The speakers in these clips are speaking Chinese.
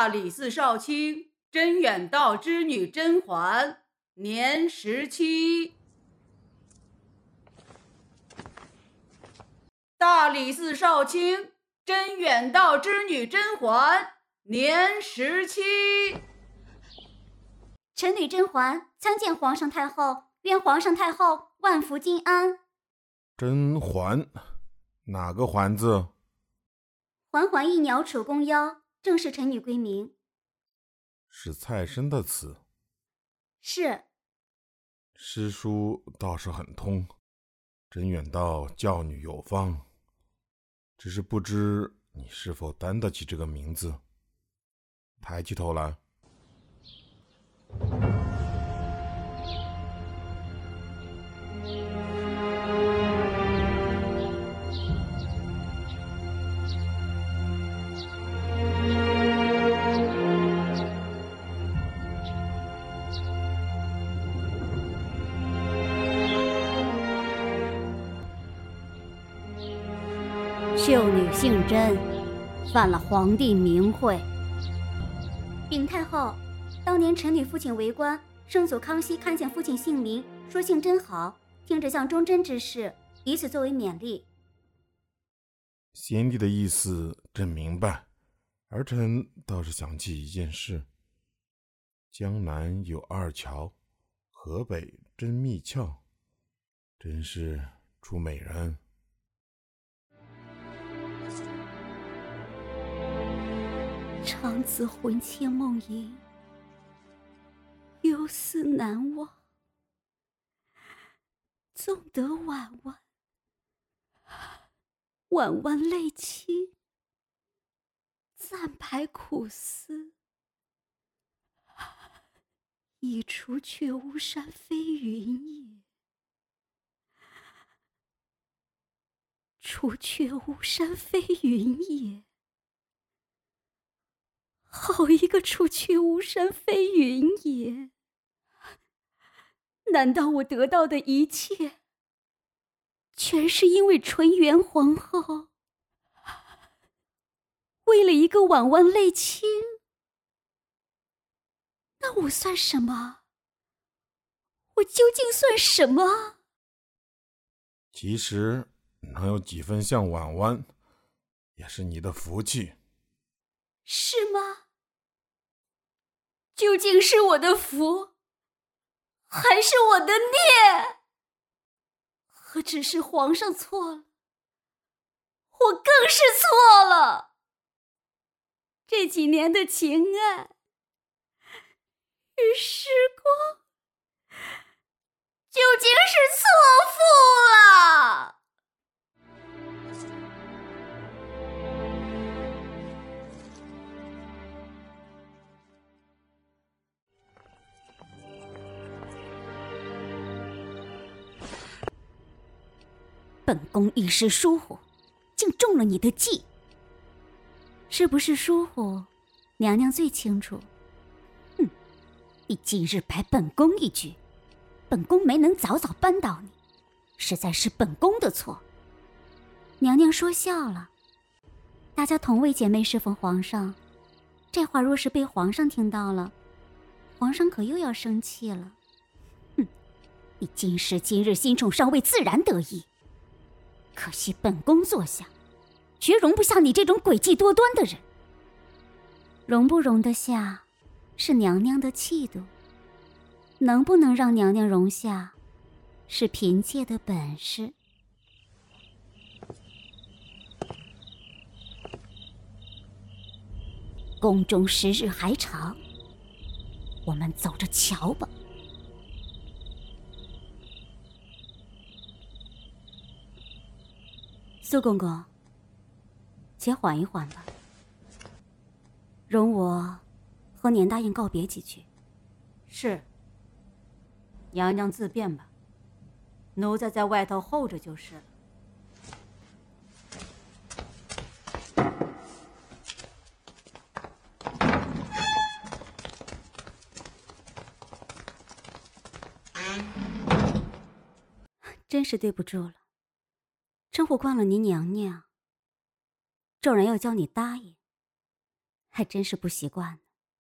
大理寺少卿真远道之女甄嬛，年17。大理寺少卿真远道之女甄嬛，年17。 臣女甄嬛参见皇上太后，愿皇上太后万福金安。 甄嬛，哪个嬛字？ 嬛嬛一鸟楚宫腰，正是臣女闺名。 是蔡生的词。 是。 诗书倒是很通，真远道教女有方，只是不知你是否担得起这个名字。抬起头来。 秀女姓甄，犯了皇帝名讳。禀太后，当年臣女父亲为官，圣祖康熙看见父亲姓名，说姓真好，听着像忠贞之士，以此作为勉励。 先帝的意思朕明白，儿臣倒是想起一件事。江南有二乔，河北真密窍，真是出美人。 长子魂牵梦萦，忧思难忘，纵得婉婉，婉婉泪倾，暂排苦思，一除却巫山飞云也，除却巫山飞云也。好一个除却巫山飞云也！难道我得到的一切，全是因为纯元皇后为了一个婉婉泪倾？那我算什么？我究竟算什么？ 其实能有几分像婉婉，也是你的福气。 是吗？究竟是我的福，还是我的孽？何止是皇上错了，我更是错了。这几年的情爱与时光，究竟是错付了。本宫一时疏忽，竟中了你的计。是不是疏忽，娘娘最清楚。你今日摆本宫一局，本宫没能早早扳倒你，实在是本宫的错。娘娘说笑了，大家同为姐妹侍奉皇上，这话若是被皇上听到了，皇上可又要生气了。你今时今日新宠上位，自然得意。可惜本宫坐下，绝容不下你这种诡计多端的人。容不容得下，是娘娘的气度；能不能让娘娘容下，是嫔妾的本事。宫中时日还长，我们走着瞧吧。苏公公，且缓一缓吧，容我和年大爷告别几句。 是。娘娘自便吧，奴才在外头候着就是了。 真是对不住了，称呼惯了您娘娘，众人要叫你答应， 还真是不习惯呢。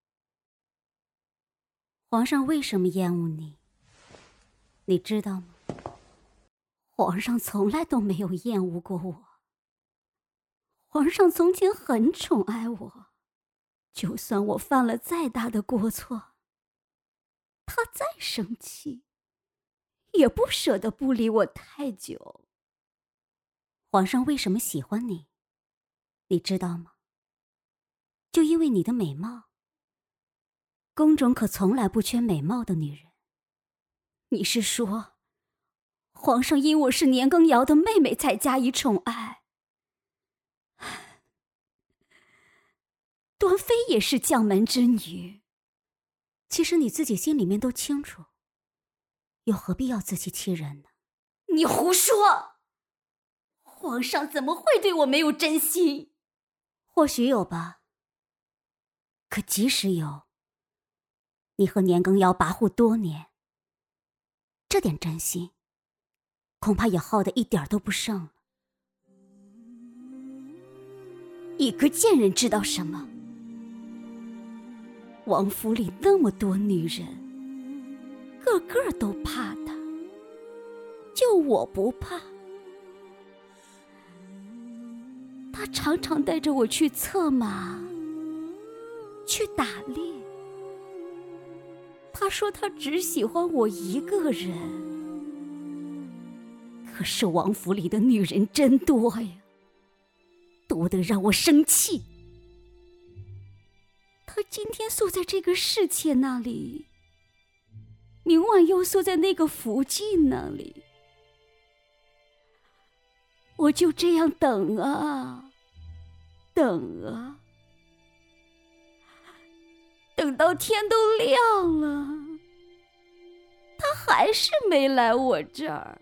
皇上为什么厌恶你？你知道吗？皇上从来都没有厌恶过我。皇上从前很宠爱我，就算我犯了再大的过错，他再生气，也不舍得不理我太久。皇上为什么喜欢你？你知道吗？就因为你的美貌。宫中可从来不缺美貌的女人。你是说，皇上因我是年羹尧的妹妹才加以宠爱？端妃也是将门之女，其实你自己心里面都清楚，又何必要自欺欺人呢？你胡说！皇上怎么会对我没有真心？或许有吧，可即使有，你和年羹尧跋扈多年，这点真心恐怕也耗得一点都不剩了。一个贱人知道什么？王府里那么多女人，个个都怕他，就我不怕。他常常带着我去策马，去打猎。他说他只喜欢我一个人，可是王府里的女人真多呀，多得让我生气。他今天宿在这个侍妾那里，明晚又宿在那个福晋那里，我就这样等啊等啊，等到天都亮了，他还是没来我这儿。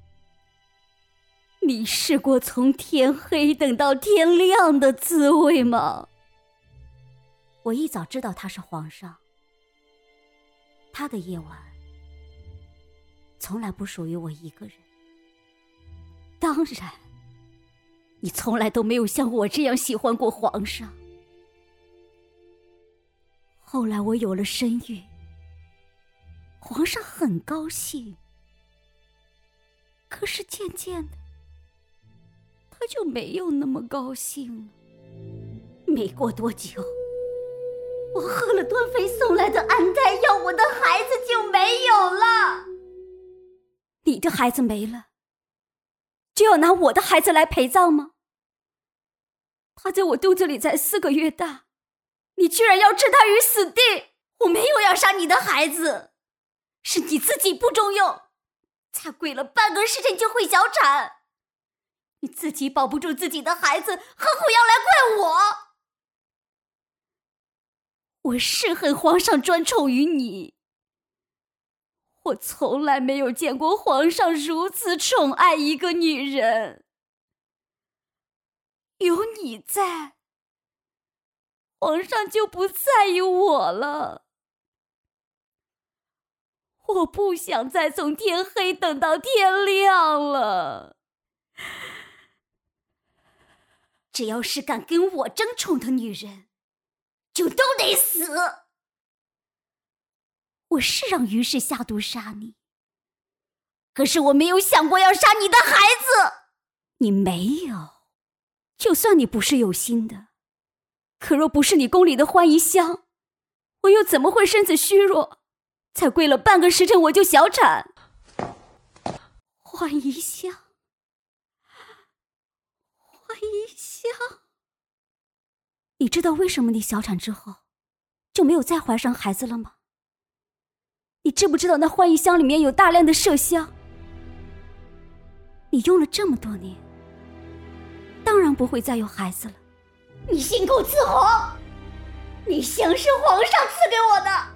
你试过从天黑等到天亮的滋味吗？我一早知道他是皇上，他的夜晚从来不属于我一个人。当然，你从来都没有像我这样喜欢过皇上。后来我有了身孕，皇上很高兴，可是渐渐的，他就没有那么高兴了。没过多久，我喝了端妃送来的安胎药，我的孩子就没有了。你的孩子没了，就要拿我的孩子来陪葬吗？他在我肚子里才4个月大，你居然要置他于死地！我没有要杀你的孩子，是你自己不中用，才跪了半个时辰就会小产。你自己保不住自己的孩子，何苦要来怪我？我是恨皇上专宠于你，我从来没有见过皇上如此宠爱一个女人。有你在，皇上就不在意我了。我不想再从天黑等到天亮了。只要是敢跟我争宠的女人，就都得死。我是让于氏下毒杀你，可是我没有想过要杀你的孩子。你没有，就算你不是有心的，可若不是你宫里的欢宜香，我又怎么会身子虚弱，才跪了半个时辰我就小产？欢宜香，欢宜香，你知道为什么你小产之后就没有再怀上孩子了吗？你知不知道那欢宜香里面有大量的麝香？你用了这么多年，当然不会再有孩子了。你信口雌黄，你香是皇上赐给我的。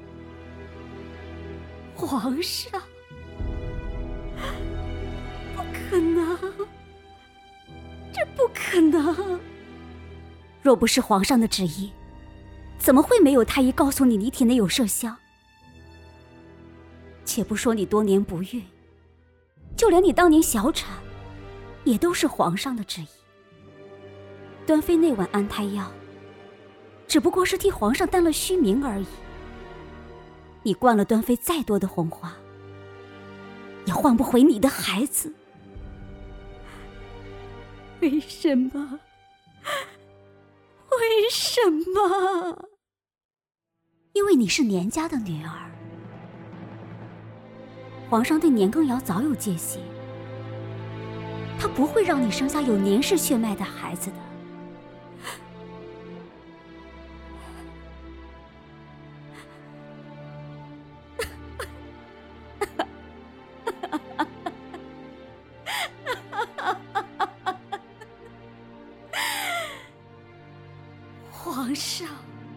皇上？不可能，这不可能。若不是皇上的旨意，怎么会没有太医告诉你你体内有麝香？且不说你多年不孕，就连你当年小产，也都是皇上的旨意。端妃那碗安胎药， 只不过是替皇上担了虚名而已。你灌了端妃再多的红花，也换不回你的孩子。为什么？为什么？因为你是年家的女儿。皇上对年羹尧早有戒心，他不会让你生下有年氏血脉的孩子的。皇上，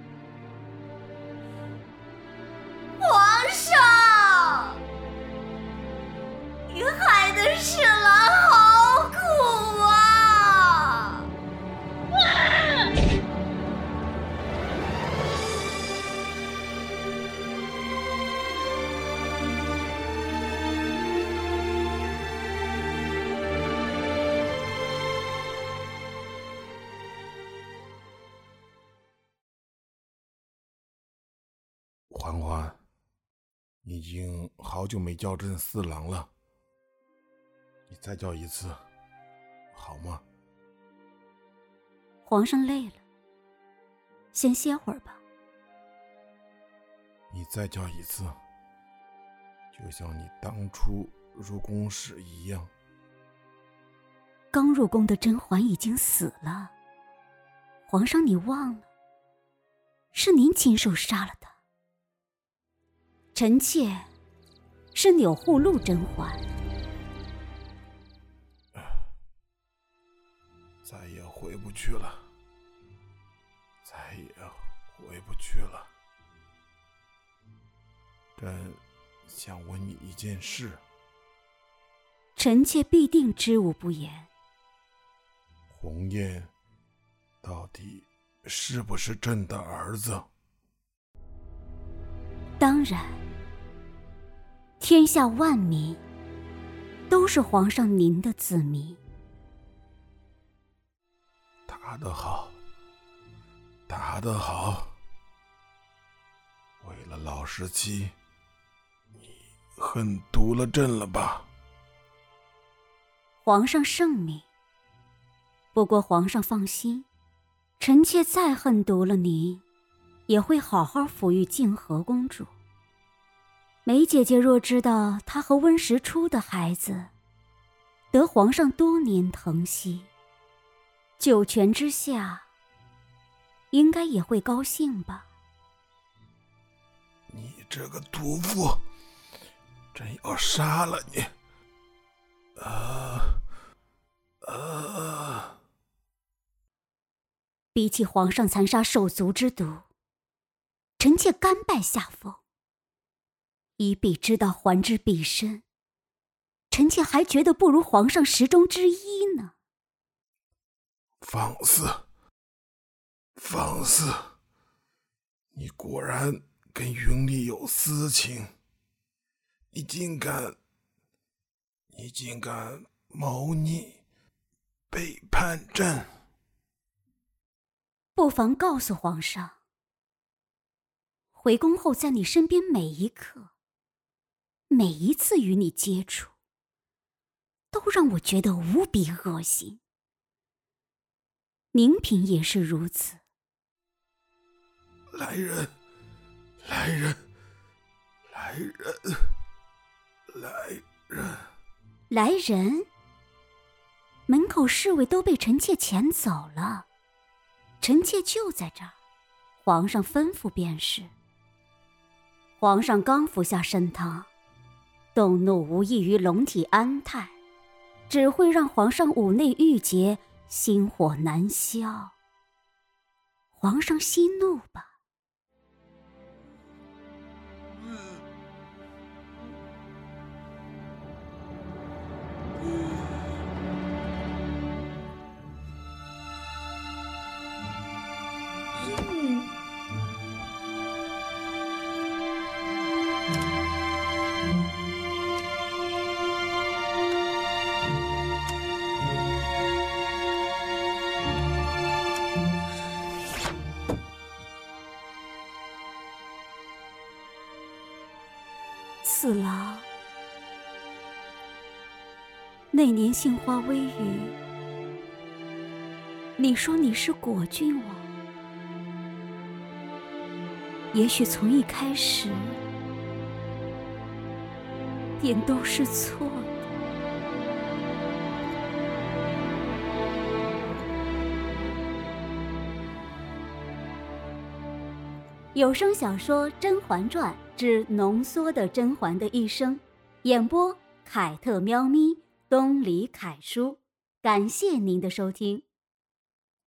皇上，你害得侍郎好苦啊！ 嬛嬛，你已经好久没叫朕四郎了，你再叫一次，好吗？ 皇上累了，先歇会儿吧。 你再叫一次，就像你当初入宫时一样。 刚入宫的甄嬛已经死了，皇上你忘了，是您亲手杀了她。臣妾是钮祜禄甄嬛。 再也回不去了，再也回不去了。朕想问你一件事。 臣妾必定知无不言。 鸿雁到底是不是朕的儿子？ 当然，天下万民都是皇上您的子民。 打得好，打得好！为了老十七，你恨毒了朕了吧？ 皇上圣明。不过皇上放心，臣妾再恨毒了您，也会好好抚育静和公主。梅姐姐若知道她和温实初的孩子得皇上多年疼惜，九泉之下应该也会高兴吧。 你这个毒妇，朕要杀了你！ 比起皇上残杀手足之毒，臣妾甘拜下风。以彼之道还之彼身，臣妾还觉得不如皇上十中之一呢。 放肆！放肆！你果然跟云丽有私情，你竟敢谋逆，背叛朕！ 不妨告诉皇上，回宫后在你身边每一刻，每一次与你接触，都让我觉得无比恶心。宁嫔也是如此。 来人！来人！来人！来人！ 来人！门口侍卫都被臣妾遣走了，臣妾就在这儿，皇上吩咐便是。皇上刚服下参汤，动怒无异于龙体安泰，只会让皇上五内郁结，心火难消。皇上息怒吧。 死了。那年杏花微雨，你说你是果郡王，也许从一开始便都是错的。有声小说《甄嬛传》之浓缩的甄嬛的一生，演播凯特喵咪、东里凯叔，感谢您的收听。